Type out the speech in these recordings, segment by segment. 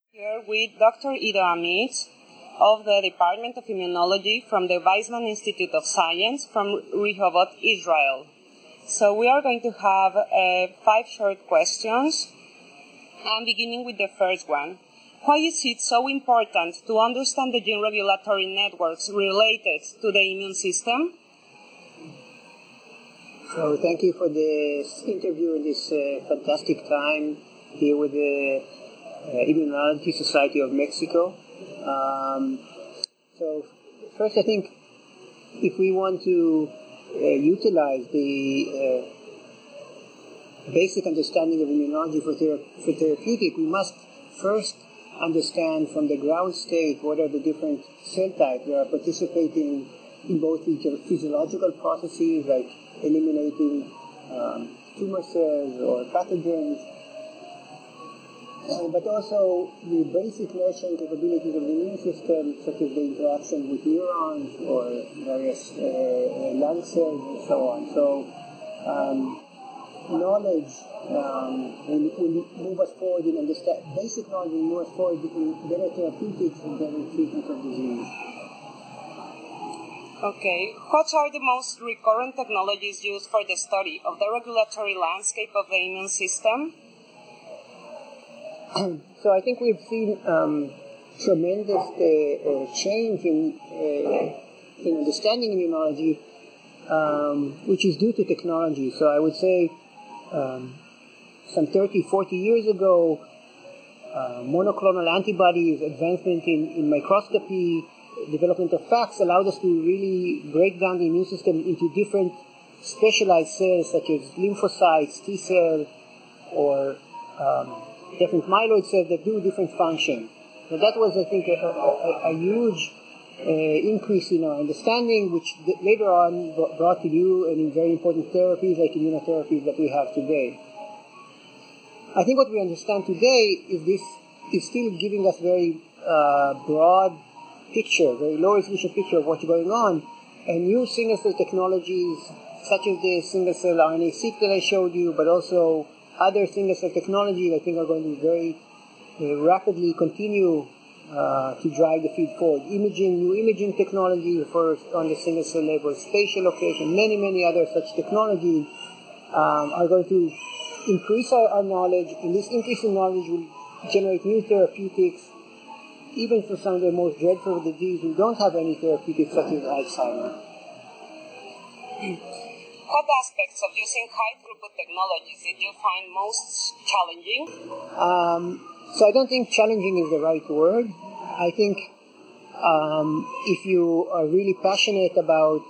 Here with Dr. Ido Amit of the Department of Immunology from the Weizmann Institute of Science from Rehovot, Israel. So we are going to have 5 short questions, and beginning with the first one. Why is it so important to understand the gene regulatory networks related to the immune system? So thank you for this interview in this fantastic time here with the Immunology Society of Mexico. So first, I think if we want to utilize the basic understanding of immunology for therapeutic, we must first understand from the ground state what are the different cell types that are participating in both physiological processes like eliminating tumor cells or pathogens, but also the basic nurturing capabilities of the immune system, such as the interaction with neurons or various lung cells and so on. So knowledge will move us forward in basic knowledge will move us forward in better therapeutics and better treatment of disease. Okay, what are the most recurrent technologies used for the study of the regulatory landscape of the immune system? So I think we've seen tremendous change in understanding immunology, which is due to technology. So I would say some 30, 40 years ago, monoclonal antibodies, advancement in microscopy, development of FACS allowed us to really break down the immune system into different specialized cells such as lymphocytes, T cells, or different myeloid cells that do different functions. So that was, I think, a huge increase in our understanding, which later on brought to new and very important therapies like immunotherapies that we have today. I think what we understand today is this is still giving us very broad picture, very low resolution picture of what's going on, and new single-cell technologies such as the single-cell RNA-seq that I showed you, but also other single-cell technologies I think are going to very rapidly continue to drive the field forward. New imaging technology on the single-cell level, spatial location, many other such technologies are going to increase our knowledge, and this increase in knowledge will generate new therapeutics, even for some of the most dreadful diseases who don't have any therapeutics, such as Alzheimer's. What aspects of using high-throughput technologies did you find most challenging? So I don't think challenging is the right word. I think if you are really passionate about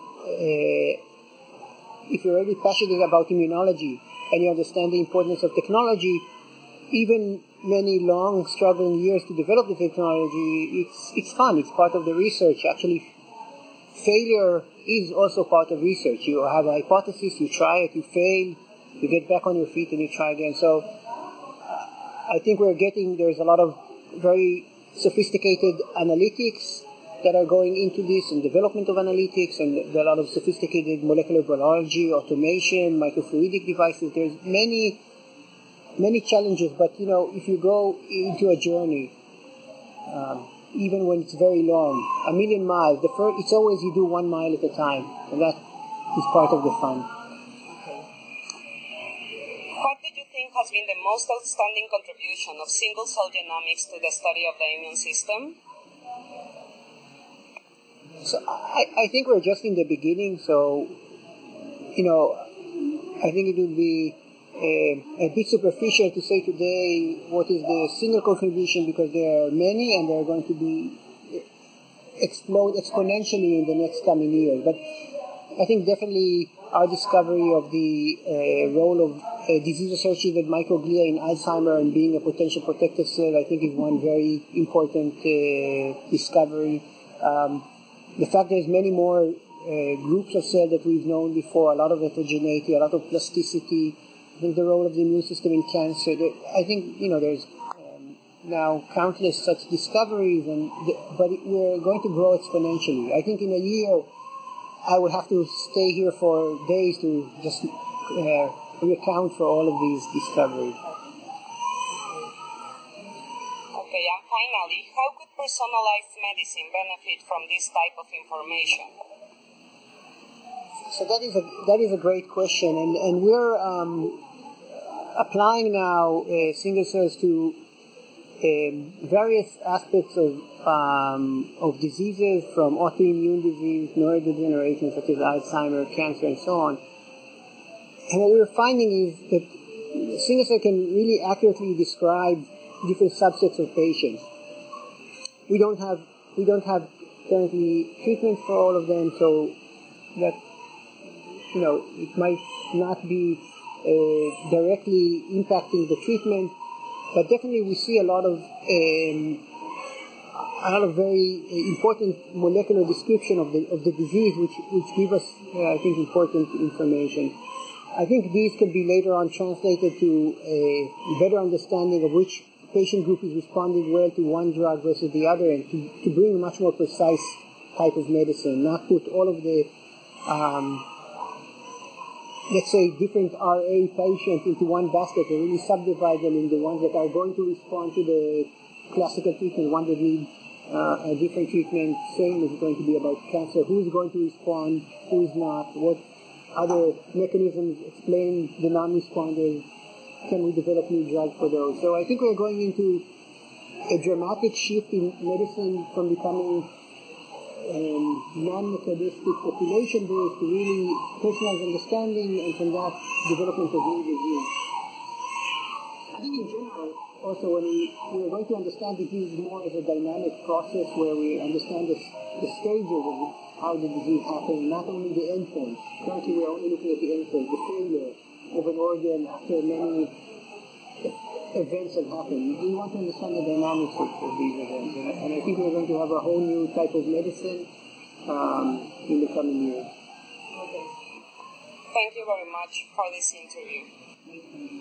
immunology and you understand the importance of technology, even many long struggling years to develop the technology, it's fun. It's part of the research. Actually, failure is also part of research. You have a hypothesis, you try it, you fail, you get back on your feet and you try again. So I think there's a lot of very sophisticated analytics that are going into this, and development of analytics, and there are a lot of sophisticated molecular biology, automation, microfluidic devices. There's many challenges, but if you go into a journey, even when it's very long, 1,000,000 miles, it's always you do 1 mile at a time, and that is part of the fun. What did you think has been the most outstanding contribution of single-cell genomics to the study of the immune system? So I think we're just in the beginning, so I think it would be a bit superficial to say today what is the single contribution, because there are many and they're going to explode exponentially in the next coming years. But I think definitely our discovery of the role of disease-associated microglia in Alzheimer's and being a potential protective cell, I think is one very important discovery. The fact there's many more groups of cells that we've known before, a lot of heterogeneity, a lot of plasticity. I think the role of the immune system in cancer. I think there's now countless such discoveries, but we're going to grow exponentially. I think in a year, I would have to stay here for days to just recount for all of these discoveries. Okay, finally, how could personalized medicine benefit from this type of information? So that is a great question, and we're applying now single cells to various aspects of diseases, from autoimmune disease, neurodegeneration such as Alzheimer's, cancer, and so on. And what we're finding is that single cell can really accurately describe different subsets of patients. We don't have currently treatments for all of them, so that it might not be directly impacting the treatment, but definitely we see a lot of very important molecular description of the disease, which give us I think important information. I think these can be later on translated to a better understanding of which patient group is responding well to one drug versus the other, and to bring a much more precise type of medicine, not put all of the let's say different RA patients into one basket, and really subdivide them into ones that are going to respond to the classical treatment, one that need a different treatment. Same is going to be about cancer. Who is going to respond, who is not, what other mechanisms explain the non-responders, can we develop new drugs for those? So I think we're going into a dramatic shift in medicine from becoming non-mechanistic population-based to really personalized understanding, and from that, development of new disease. I think in general, also when we're going to understand disease more as a dynamic process where we understand the stages of how the disease happens, not only the endpoint. Currently we're only looking at the endpoint, the failure of an organ after many events have happened. We want to understand the dynamics of these events, and I think we're going to have a whole new type of medicine in the coming years. Okay. Thank you very much for this interview.